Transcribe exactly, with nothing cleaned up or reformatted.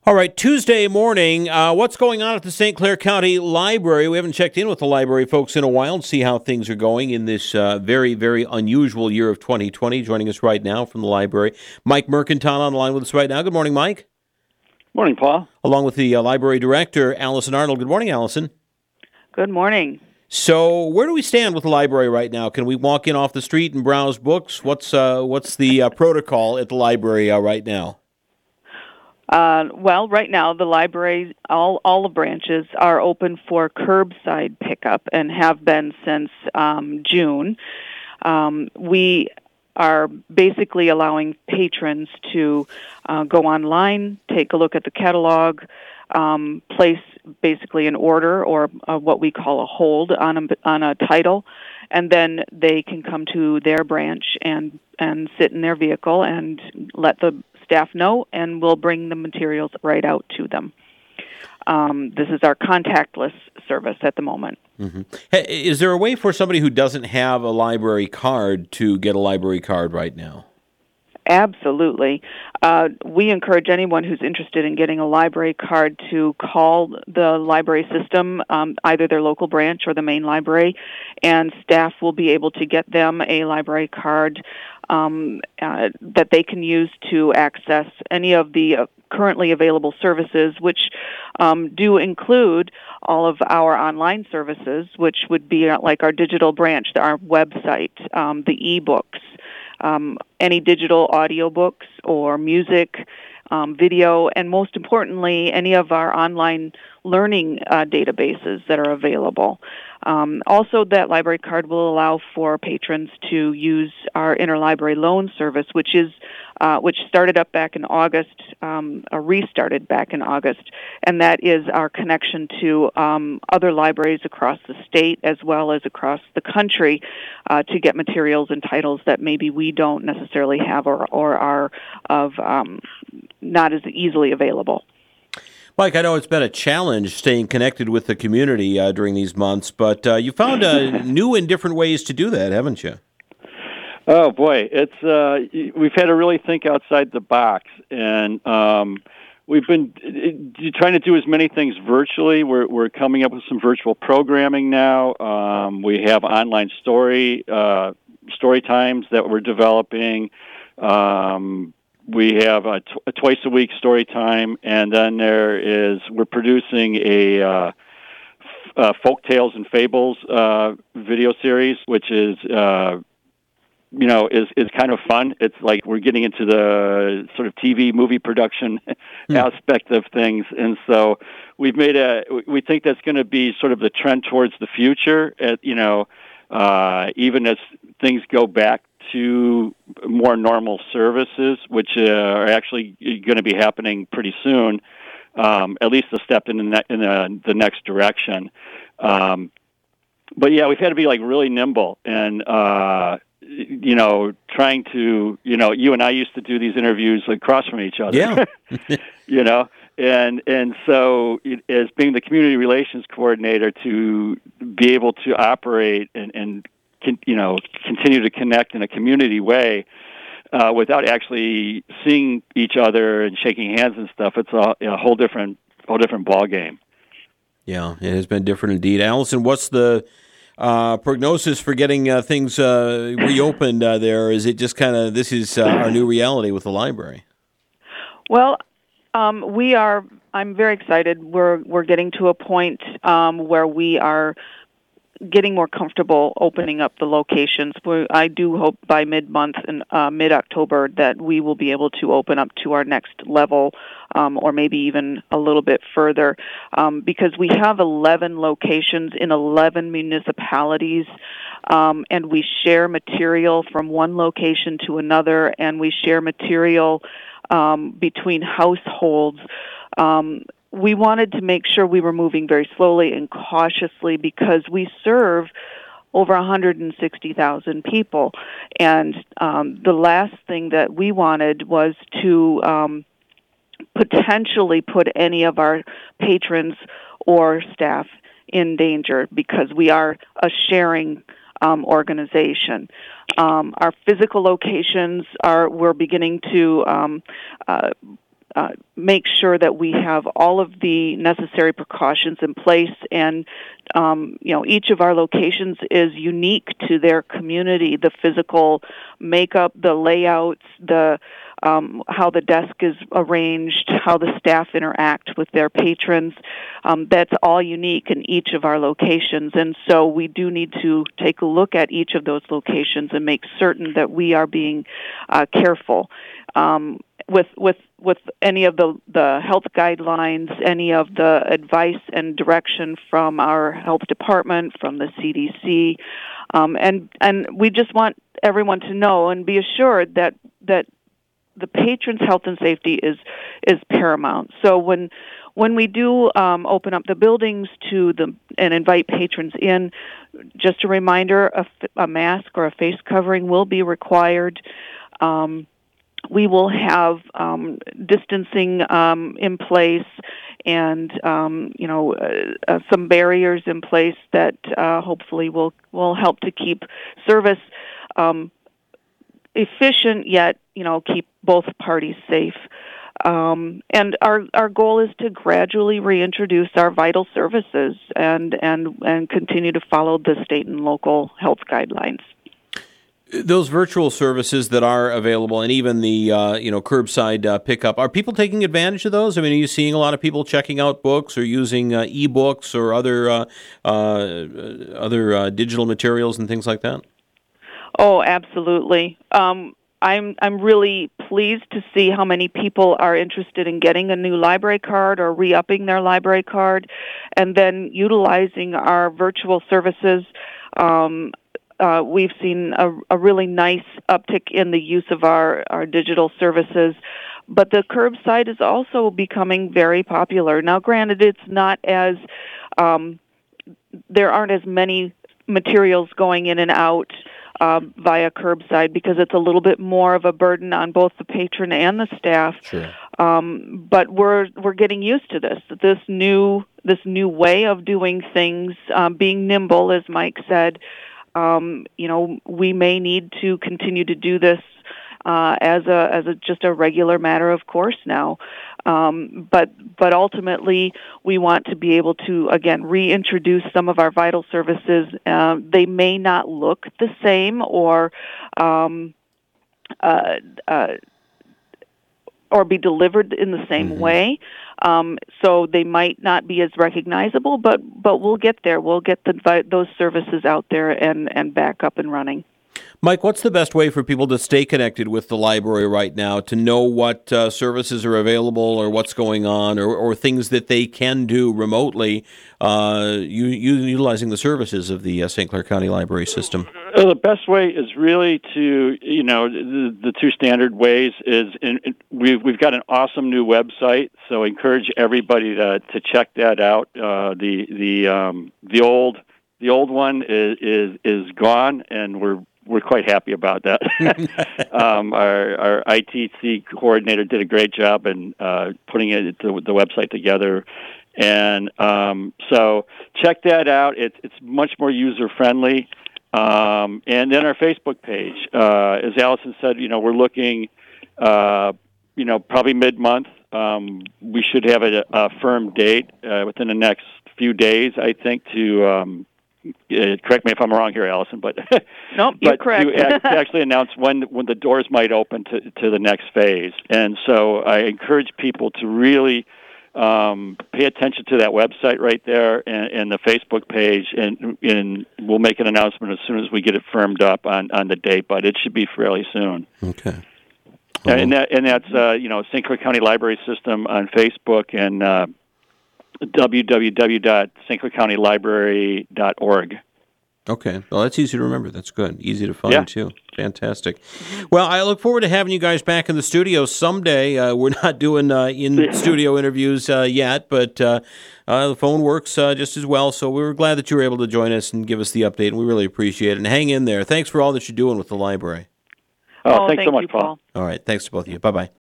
All right, Tuesday morning, uh, what's going on at the Saint Clair County Library? We haven't checked in with the library folks in a while to see how things are going in this uh, very, very unusual year of twenty twenty. Joining us right now from the library, Mike Mercantile on the line with us right now. Good morning, Mike. Morning, Paul. Along with the uh, library director, Allison Arnold. Good morning, Allison. Good morning. So where do we stand with the library right now? Can we walk in off the street and browse books? What's uh, what's the uh, protocol at the library uh, right now? Uh, well, right now the library, all all the branches are open for curbside pickup and have been since um, June. Um, we are basically allowing patrons to uh, go online, take a look at the catalog, um, place basically an order or uh, what we call a hold on a, on a title, and then they can come to their branch and, and sit in their vehicle and let the staff know, and we'll bring the materials right out to them. Um, this is our contactless service at the moment. Mm-hmm. Hey, is there a way for somebody who doesn't have a library card to get a library card right now? Absolutely. Uh, we encourage anyone who's interested in getting a library card to call the library system, um, either their local branch or the main library, and staff will be able to get them a library card um, uh, that they can use to access any of the uh, currently available services, which um, do include all of our online services, which would be uh, like our digital branch, our website, um, the e-books, Um, any digital audiobooks or music, um, video, and most importantly, any of our online learning uh, databases that are available. Um, also, that library card will allow for patrons to use our interlibrary loan service, which is uh, which started up back in August, um, uh, restarted back in August, and that is our connection to um, other libraries across the state as well as across the country uh, to get materials and titles that maybe we don't necessarily have or, or are of um, not as easily available. Mike, I know it's been a challenge staying connected with the community uh, during these months, but uh, you found uh, new and different ways to do that, haven't you? Oh boy, it's uh, we've had to really think outside the box, and um, we've been uh, trying to do as many things virtually. We're we're coming up with some virtual programming now. Um, we have online story uh, story times that we're developing. Um, We have a, t- a twice a week story time, and then there is we're producing a uh, f- uh, folk tales and fables uh, video series, which is uh, you know is is kind of fun. It's like we're getting into the sort of T V movie production hmm. aspect of things, and so we've made a. We think that's going to be sort of the trend towards the future. At, you know, uh, even as things go back to more normal services, which uh, are actually going to be happening pretty soon, um, at least a step in the, ne- in the, the next direction. Um, but yeah, we've had to be like really nimble and, uh, you know, trying to, you know, you and I used to do these interviews across from each other, yeah. you know, and, and so it, as being the community relations coordinator to be able to operate and, and Can, you know, continue to connect in a community way uh, without actually seeing each other and shaking hands and stuff. It's a, a whole different, whole different ball game. Yeah, it has been different indeed. Allison, what's the uh, prognosis for getting uh, things uh, reopened uh, there? Is it just kind of this is uh, our new reality with the library? Well, um, we are. I'm very excited. We're we're getting to a point um, where we are getting more comfortable opening up the locations. We're, I do hope by mid-month and uh, mid-October that we will be able to open up to our next level um, or maybe even a little bit further um, because we have eleven locations in eleven municipalities um, and we share material from one location to another and we share material um, between households. Um, We wanted to make sure we were moving very slowly and cautiously because we serve over one hundred sixty thousand people. And um, the last thing that we wanted was to um, potentially put any of our patrons or staff in danger because we are a sharing um, organization. Um, our physical locations are, we're beginning to um, uh, uh, make sure that we have all of the necessary precautions in place. And um, you know, each of our locations is unique to their community. The physical makeup, the layouts, the Um, how the desk is arranged, how the staff interact with their patrons. Um, that's all unique in each of our locations. And so we do need to take a look at each of those locations and make certain that we are being uh, careful. Um, with with with any of the, the health guidelines, any of the advice and direction from our health department, from the C D C. Um, and, and we just want everyone to know and be assured that that the patron's health and safety is is paramount. So when when we do um, open up the buildings to the and invite patrons in, just a reminder: a, a mask or a face covering will be required. Um, we will have um, distancing um, in place, and um, you know uh, uh, some barriers in place that uh, hopefully will will help to keep service Um, efficient, yet you know keep both parties safe. Um, and our our goal is to gradually reintroduce our vital services and and and continue to follow the state and local health guidelines. Those virtual services that are available, and even the uh, you know curbside uh, pickup, are people taking advantage of those? I mean, are you seeing a lot of people checking out books or using uh, e-books or other uh, uh, other uh, digital materials and things like that? Oh, absolutely. Um, I'm I'm really pleased to see how many people are interested in getting a new library card or re-upping their library card, and then utilizing our virtual services. Um, uh, we've seen a, a really nice uptick in the use of our, our digital services, but the curbside is also becoming very popular. Now, granted, it's not as um, there aren't as many materials going in and out Uh, via curbside because it's a little bit more of a burden on both the patron and the staff. Sure. Um, but we're we're getting used to this this new this new way of doing things, um, being nimble, as Mike said. Um, you know, we may need to continue to do this uh, as a as a just a regular matter of course now. Um, but but ultimately, we want to be able to, again, reintroduce some of our vital services. Uh, they may not look the same or um, uh, uh, or be delivered in the same mm-hmm. way. Um, so they might not be as recognizable, but but we'll get there. We'll get the, those services out there and, and back up and running. Mike, what's the best way for people to stay connected with the library right now, to know what uh, services are available or what's going on or, or things that they can do remotely uh, you, you, utilizing the services of the uh, Saint Clair County Library System? Uh, the best way is really to, you know, the, the two standard ways is in, in, we've, we've got an awesome new website, so encourage everybody to, to check that out. Uh, the the um, the old the old one is, is is gone, and we're We're quite happy about that. um, our, our I T C coordinator did a great job in uh, putting it, the, the website together, and um, so check that out. It's it's much more user friendly, um, and then our Facebook page. Uh, as Allison said, you know we're looking, uh, you know probably mid month. Um, we should have a, a firm date uh, within the next few days, I think, to. Um, Uh, correct me if I'm wrong here, Allison, but nope, you're but correct. to, act, to actually announce when when the doors might open to to the next phase. And so I encourage people to really um, pay attention to that website right there and, and the Facebook page, and, and we'll make an announcement as soon as we get it firmed up on, on the date, but it should be fairly soon. Okay. Oh. And that and that's uh, you know Saint Clair County Library System on Facebook and uh, w w w dot saint clair county library dot org. Okay. Well, that's easy to remember. That's good. Easy to find, yeah. too. Fantastic. Well, I look forward to having you guys back in the studio someday. Uh, we're not doing uh, in-studio interviews uh, yet, but uh, uh, the phone works uh, just as well, so we were glad that you were able to join us and give us the update, and we really appreciate it. And hang in there. Thanks for all that you're doing with the library. Oh, oh thanks thank so much, you, Paul. Paul. All right. Thanks to both of you. Bye-bye.